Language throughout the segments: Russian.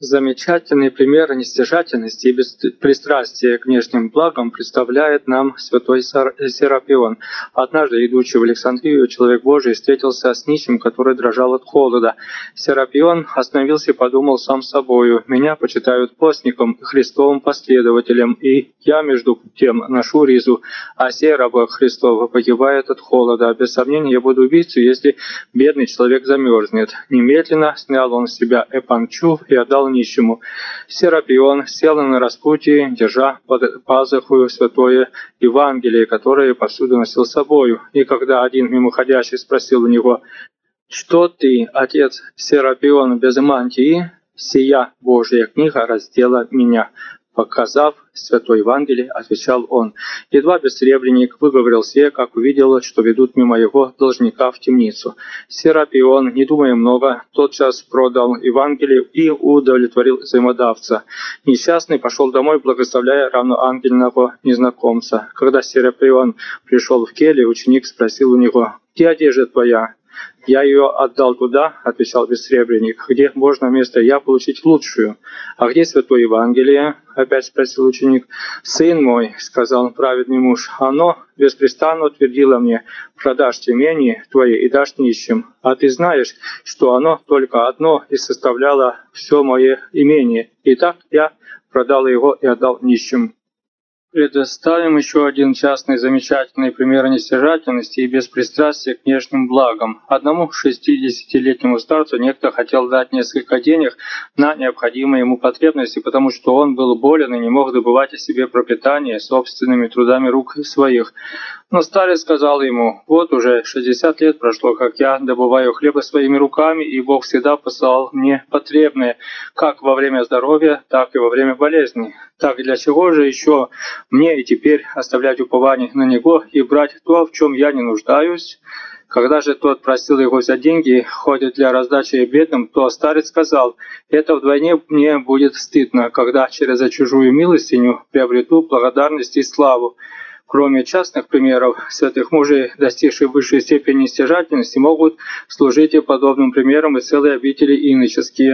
Замечательный пример нестяжательности и беспристрастия к внешним благам представляет нам святой Серапион. Однажды, идучи в Александрию, человек Божий встретился с нищим, который дрожал от холода. Серапион остановился и подумал сам собою: «Меня почитают постником и Христовым последователем, и я, между тем, ношу ризу, а сей раб Христов погибает от холода. Без сомнения, я буду убийцей, если бедный человек замерзнет». Немедленно снял он с себя эпанчу и отдал нищему. Серапион сел на распутье, держа под пазухою святое Евангелие, которое повсюду носил с собою. И когда один мимоходящий спросил у него: «Что ты, отец Серапион, без мантии? Сия Божья книга раздела меня». Показав святое Евангелие, отвечал он. Едва бессребренник выговорил сие, как увидел, что ведут мимо его должника в темницу. Серапион, не думая много, тотчас продал Евангелие и удовлетворил взаимодавца. Несчастный пошел домой, благословляя равноангельного незнакомца. Когда Серапион пришел в келью, ученик спросил у него: «Где одежда твоя?» «Я ее отдал туда, — отвечал бессребренник, — где можно вместо я получить лучшую». «А где святое Евангелие?» — опять спросил ученик. «Сын мой, — сказал праведный муж, — оно беспрестанно твердило мне: продашь имение твои и дашь нищим. А ты знаешь, что оно только одно и составляло все мое имение. Итак, я продал его и отдал нищим». Предоставим еще один частный замечательный пример нестяжательности и беспристрастия к внешним благам. Одному 60-летнему старцу некто хотел дать несколько денег на необходимые ему потребности, потому что он был болен и не мог добывать о себе пропитание собственными трудами рук своих. Но старец сказал ему: «Вот уже 60 лет прошло, как я добываю хлеба своими руками, и Бог всегда посылал мне потребное, как во время здоровья, так и во время болезни. Так для чего же еще мне и теперь оставлять упование на Него и брать то, в чем я не нуждаюсь?» Когда же тот просил его взять деньги, хоть для раздачи бедным, то старец сказал: «Это вдвойне мне будет стыдно, когда через чужую милостиню приобрету благодарность и славу». Кроме частных примеров, святых мужей, достигших высшей степени стяжательности, могут служить и подобным примером и целые обители иноческие.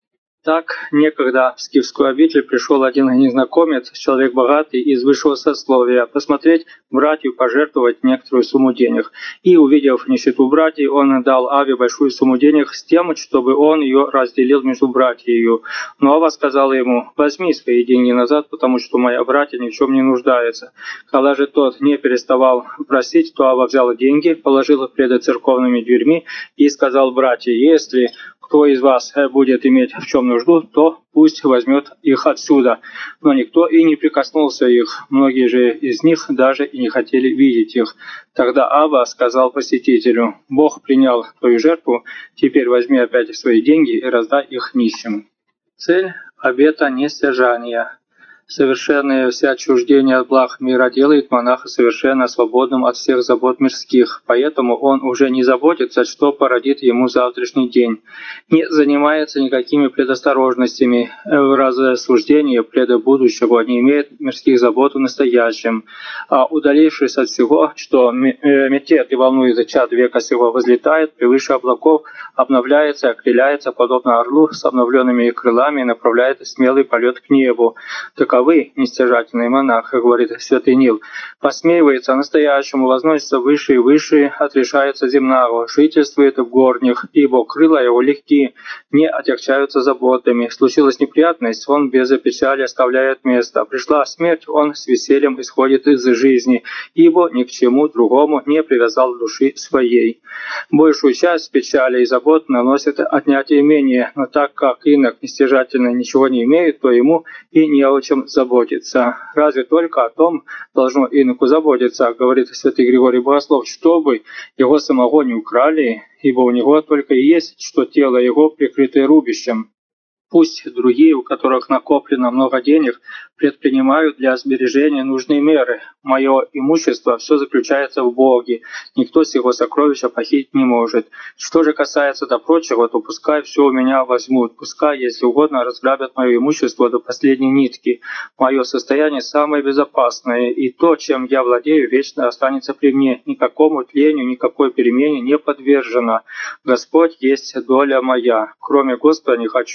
Так, некогда в скифскую обитель пришел один незнакомец, человек богатый из высшего сословия, посмотреть братью пожертвовать некоторую сумму денег. И, увидев нищету братьев, он дал Аве большую сумму денег с тем, чтобы он ее разделил между братьями. Но Ава сказала ему: «Возьми свои деньги назад, потому что моя братья ни в чем не нуждается». Когда же тот не переставал просить, то Ава взяла деньги, положила пред церковными дверьми и сказал братьям: «Если кто из вас будет иметь в чем нужду, то пусть возьмет их отсюда». Но никто и не прикоснулся их, многие же из них даже и не хотели видеть их. Тогда Ава сказал посетителю: «Бог принял твою жертву, теперь возьми опять свои деньги и раздай их нищим». Цель обета нестяжания. Совершенное всеотчуждение от благ мира делает монаха совершенно свободным от всех забот мирских, поэтому он уже не заботится, что породит ему завтрашний день, не занимается никакими предосторожностями в рассуждении пред будущего, не имеет мирских забот в настоящем, а удалившись от всего, что метет и волнует чад века сего, возлетает превыше облаков, обновляется, окрыляется, подобно орлу с обновленными крылами, и направляет смелый полет к небу. Таковы нестяжательные монахи, говорит святый Нил. Посмеивается настоящему, возносится выше и выше, отрешается земного, жительствует в горних, ибо крыла его легки, не отягчаются заботами. Случилась неприятность, он без печали оставляет место. Пришла смерть, он с весельем исходит из жизни, ибо ни к чему другому не привязал души своей. Большую часть печали и забот наносит отнятие имения, но так как инок нестяжательно ничего не имеет, то ему и не о чем заботиться. Разве только о том должно иноку заботиться, говорит святый Григорий Богослов, чтобы его самого не украли, ибо у него только и есть, что тело его прикрытое рубищем. Пусть другие, у которых накоплено много денег, предпринимают для сбережения нужные меры. Мое имущество все заключается в Боге, никто с его сокровища похитить не может. Что же касается до прочего, то пускай все у меня возьмут, пускай, если угодно, разграбят мое имущество до последней нитки. Мое состояние самое безопасное, и то, чем я владею, вечно останется при мне, никакому тлению, никакой перемене не подвержено. Господь есть доля моя. Кроме Господа не хочу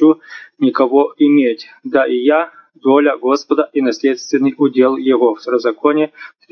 никого иметь. Да и я доля Господа и наследственный удел Его». Второзаконие,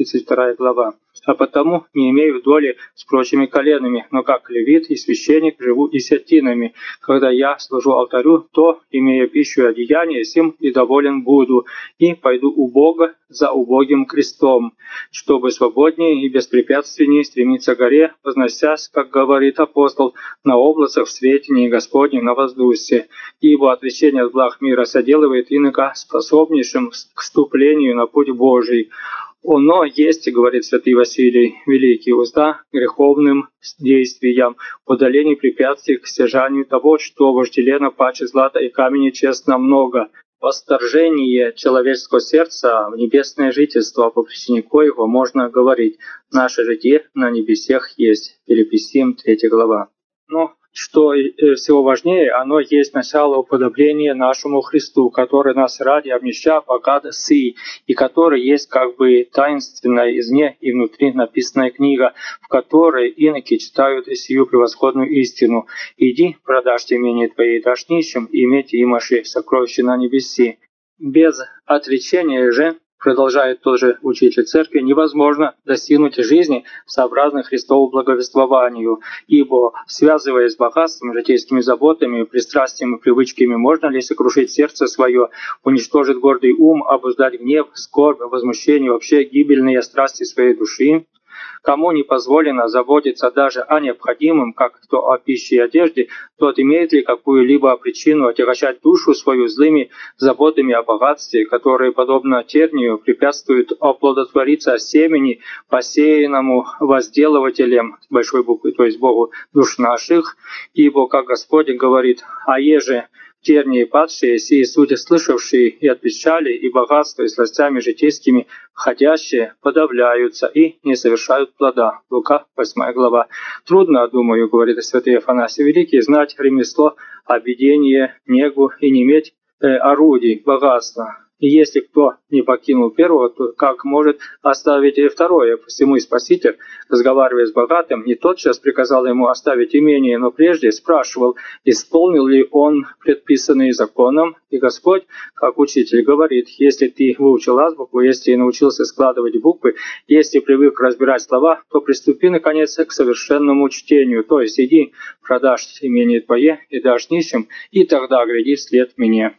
32 глава. «А потому не имею доли с прочими коленами, но как левит и священник живу десятинами. Когда я служу алтарю, то, имея пищу и одеяние, сим и доволен буду, и пойду у Бога за убогим крестом, чтобы свободнее и беспрепятственнее стремиться к горе, возносясь, как говорит апостол, на облацах в свете Господне на воздухе. Ибо отречение от благ мира соделывает инока способнейшим к вступлению на путь Божий. Оно есть, говорит святый Василий Великий, узда греховным действиям, удаление препятствий к стяжанию того, что вожделенно паче злата и камени честно много. Восторжение человеческого сердца в небесное жительство, по причине коего можно говорить: «Наше житие на небесах есть». Филиппийцам 3 глава. Но что всего важнее, оно есть начало уподобления нашему Христу, который нас ради обнища богат сы, и который есть как бы таинственная извне и внутри написанная книга, в которой иноки читают сию превосходную истину: «Иди, продашь имение твои, дашь нищим, и имейте имаши сокровища на небеси». Без отречения же, продолжает тот же учитель церкви, невозможно достигнуть жизни, сообразной Христову благовествованию, ибо, связываясь с богатством, житейскими заботами, пристрастиями и привычками, можно ли сокрушить сердце свое, уничтожить гордый ум, обуздать гнев, скорбь, возмущение, вообще гибельные страсти своей души? Кому не позволено заботиться даже о необходимом, как то о пище и одежде, тот имеет ли какую-либо причину отягощать душу свою злыми заботами о богатстве, которые, подобно тернию, препятствуют оплодотвориться семени, посеянному возделывателем, с большой буквы, то есть Богу, душ наших? Ибо, как Господь говорит: «А еже тернии падшие, сии сути слышавшие и от печали, и богатства, и сластями житейскими ходящие подавляются и не совершают плода». Лука, 8 глава. Трудно, думаю, говорит святый Афанасий Великий, знать ремесло, обедение, негу и не иметь орудий, богатства. И если кто не покинул первого, то как может оставить и второе? Посему и Спаситель, разговаривая с богатым, не тотчас приказал ему оставить имение, но прежде спрашивал, исполнил ли он предписанные законом. И Господь, как учитель, говорит: если ты выучил азбуку, если научился складывать буквы, если привык разбирать слова, то приступи, наконец, к совершенному чтению. То есть иди, продашь имение твое и дашь нищим, и тогда гляди вслед мне.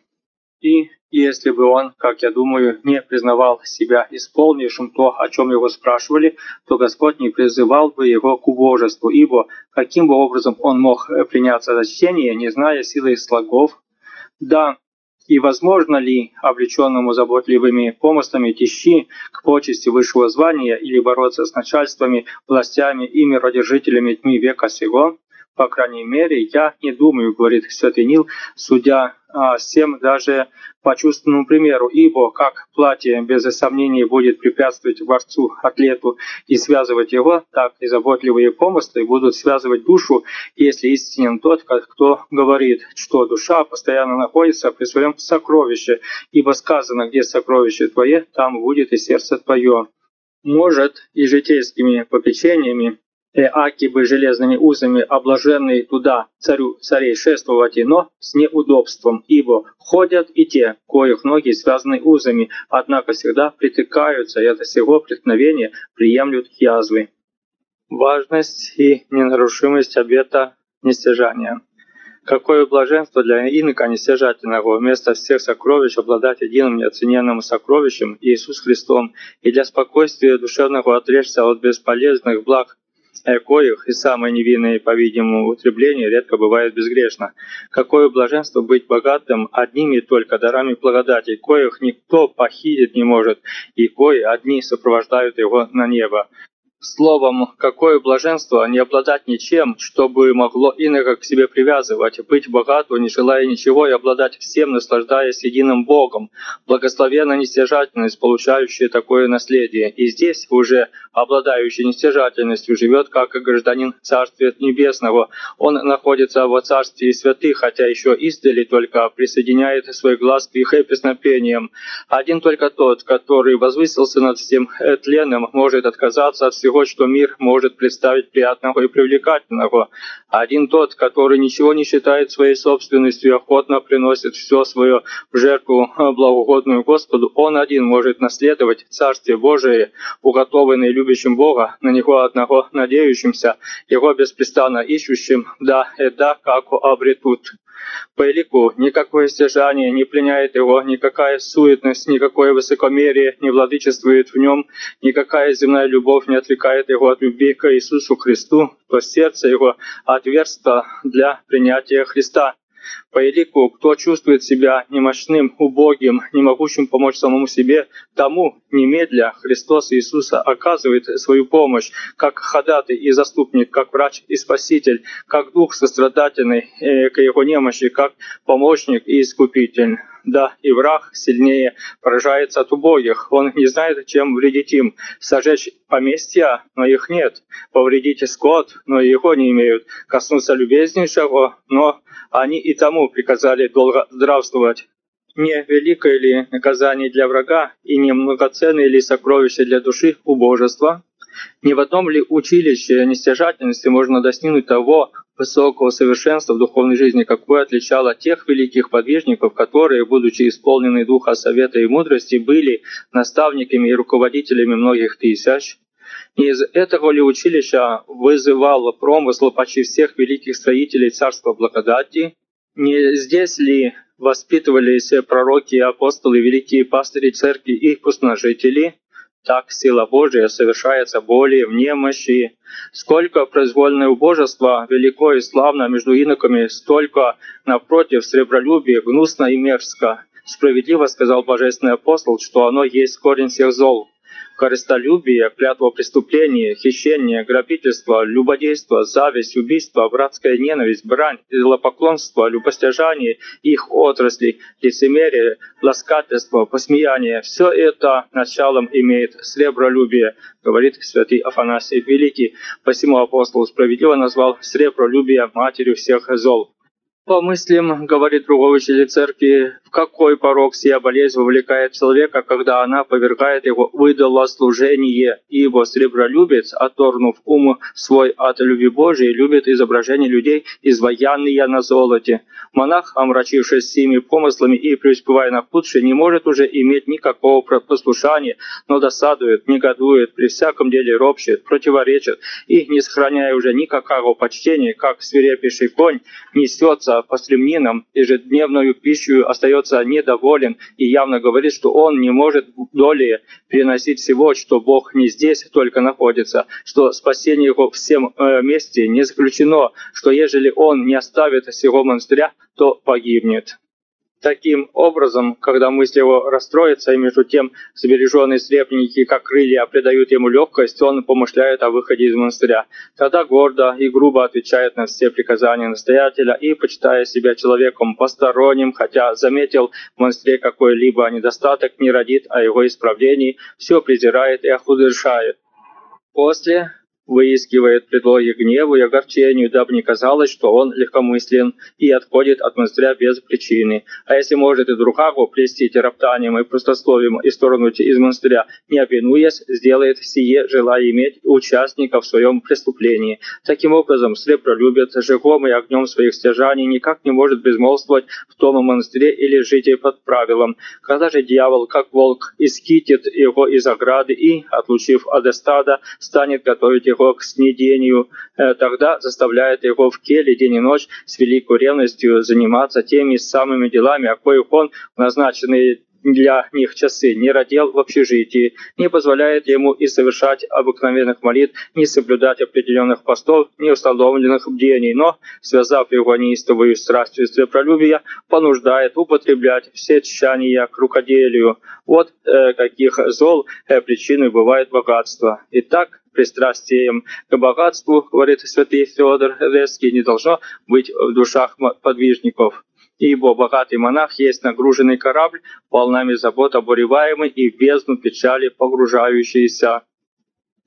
И если бы он, как я думаю, не признавал себя исполнившим то, о чем его спрашивали, то Господь не призывал бы его к убожеству, ибо каким бы образом он мог приняться за чтение, не зная силы слогов? Да, и возможно ли облеченному заботливыми помыслами тящи к почести высшего звания или бороться с начальствами, властями и миродержителями тьмы века сего? По крайней мере, я не думаю, говорит святый Нил, судя всем даже по чувственному примеру, ибо как платье без сомнений будет препятствовать борцу, атлету и связывать его, так и заботливые помыслы будут связывать душу, если истинен тот, кто говорит, что душа постоянно находится при своем сокровище, ибо сказано: где сокровище твое, там будет и сердце твое. Может, и житейскими попечениями, аки бы железными узами облаженный туда царю царей шествовать, но с неудобством, ибо ходят и те, коих ноги связаны узами, однако всегда притыкаются, и от сего преткновения приемлют язвы. Важность и ненарушимость обета нестяжания. Какое блаженство для инока нестяжательного вместо всех сокровищ обладать единым неоцененным сокровищем Иисус Христом, и для спокойствия душевного отречься от бесполезных благ, коих и самое невинное, по-видимому, употребление редко бывает безгрешно. Какое блаженство быть богатым одними только дарами благодати, коих никто похитить не может, и кои одни сопровождают его на небо. Словом, какое блаженство не обладать ничем, чтобы могло иноко к себе привязывать, быть богатым, не желая ничего, и обладать всем, наслаждаясь единым Богом. Благословенна нестяжательность, получающая такое наследие. И здесь уже обладающий нестяжательностью живет как гражданин Царствия Небесного. Он находится во Царстве святых, хотя еще издали только присоединяет свой глаз к их песнопениям. Один только тот, который возвысился над всем тленным, может отказаться от всего всего, что мир может представить приятного и привлекательного. Один тот, который ничего не считает своей собственностью и охотно приносит все свое в жертву благоугодную Господу, он один может наследовать Царствие Божие, уготованное любящим Бога, на Него одного надеющимся, Его беспрестанно ищущим, да, это как обретут. По элику никакое стяжание не пленяет его, никакая суетность, никакое высокомерие не владычествует в нем, никакая земная любовь не отвлекает его от любви к Иисусу Христу, то сердце его отверсто для принятия Христа. По элику, кто чувствует себя немощным, убогим, не могущим помочь самому себе, тому немедля Христос Иисуса оказывает свою помощь, как ходатай и заступник, как врач и спаситель, как дух сострадательный к его немощи, как помощник и искупитель. Да, и враг сильнее поражается от убогих. Он не знает, чем вредить им. Сожечь поместья, но их нет. Повредить скот, но его не имеют. Коснуться любезнейшего, но они и тому приказали долго здравствовать. Не великое ли наказание для врага и не многоценные ли сокровища для души убожества? Не в одном ли училище нестяжательности можно достигнуть того высокого совершенства в духовной жизни, какое отличало тех великих подвижников, которые, будучи исполнены духа совета и мудрости, были наставниками и руководителями многих тысяч? Не из этого ли училища вызывал промысл почти всех великих строителей царства благодати? Не здесь ли воспитывались пророки, апостолы, великие пастыри церкви и их пустоножители? Так сила Божия совершается более в немощи. Сколько произвольное убожество велико и славно между иноками, столько, напротив, сребролюбие гнусно и мерзко. Справедливо сказал божественный апостол, что оно есть корень всех зол. Корыстолюбие, клятва преступления, хищение, грабительство, любодейство, зависть, убийство, братская ненависть, брань, идолопоклонство, любостяжание, их отрасли, лицемерие, ласкательство, посмеяние — все это началом имеет сребролюбие, говорит святый Афанасий Великий. Посему апостол справедливо назвал сребролюбие матерью всех зол. Помыслим, говорит другой учитель церкви, в какой порок сия болезнь вовлекает человека, когда она повергает его в идолослужение, ибо сребролюбец, отторгнув ум свой от любви Божией, любит изображения людей, изваянные на золоте. Монах, омрачившись сими помыслами и преуспевая на худшее, не может уже иметь никакого послушания, но досадует, негодует, при всяком деле ропщет, противоречит, и, не сохраняя уже никакого почтения, как свирепейший конь, несется по стремнинам, ежедневную пищу остается недоволен и явно говорит, что он не может долее переносить всего, что Бог не здесь только находится, что спасение его всем месте не заключено, что ежели он не оставит сего монастыря, то погибнет. Таким образом, когда мысль его расстроится, и между тем сбереженные сребреники, как крылья, придают ему легкость, он помышляет о выходе из монастыря. Тогда гордо и грубо отвечает на все приказания настоятеля и, почитая себя человеком посторонним, хотя заметил в монастыре какой-либо недостаток, не родит о его исправлении, все презирает и охудшает. После выискивает предлоги гневу и огорчению, дабы не казалось, что он легкомыслен и отходит от монастыря без причины. А если может и другого плестить роптанием и пустословием и сторону из монастыря, не обвинуясь, сделает сие, желая иметь участника в своем преступлении. Таким образом, сребролюбец, жигом и огнем своих стяжаний, никак не может безмолвствовать в том монастыре или жить под правилом. Когда же дьявол, как волк, исхитит его из ограды и, отлучив от стада, станет готовить его к снедению, тогда заставляет его в келе день и ночь с великой ревностью заниматься теми самыми делами, о коих он в назначенные для них часы не родил в общежитии, не позволяет ему и совершать обыкновенных молитв, не соблюдать определенных постов, не установленных бдений, но, связав его неистовую страстью сребролюбия, понуждает употреблять все тщания к рукоделию. Вот каких зол причиной бывает богатство. Итак, пристрастием к богатству, говорит святый Феодор Резский, не должно быть в душах подвижников. Ибо богатый монах есть нагруженный корабль, волнами забот обуреваемый и в бездну печали погружающийся.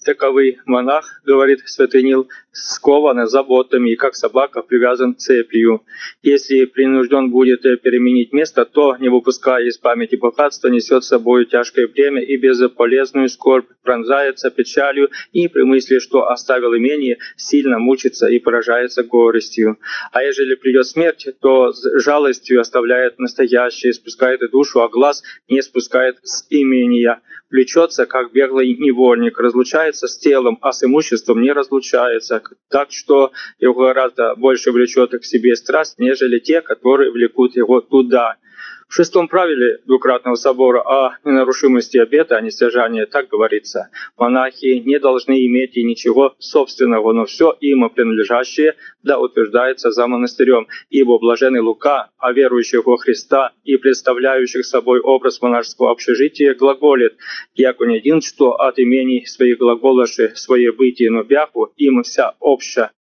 таковый монах, говорит святый Нил, скован заботами и как собака привязан цепью. Если принужден будет переменить место, то, не выпуская из памяти богатства, несет с собой тяжкое бремя и безполезную скорбь, пронзается печалью и при мысли, что оставил имение, сильно мучится и поражается горестью. А ежели придет смерть, то с жалостью оставляет настоящее, спускает душу, а глаз не спускает с имения. Влечется, как беглый невольник, разлучается с телом, а с имуществом не разлучается, так что его гораздо больше влечет к себе страсть, нежели те, которые влекут его туда. В шестом правиле двукратного собора о ненарушимости обета, о нестяжании так говорится: монахи не должны иметь и ничего собственного, но все им принадлежащее да утверждается за монастырем, ибо блаженный Лука, о верующих во Христа и представляющих собой образ монашеского общежития, глаголит: «Яко не один, что от имений своих глаголоши свое бытие, но бяху им вся обща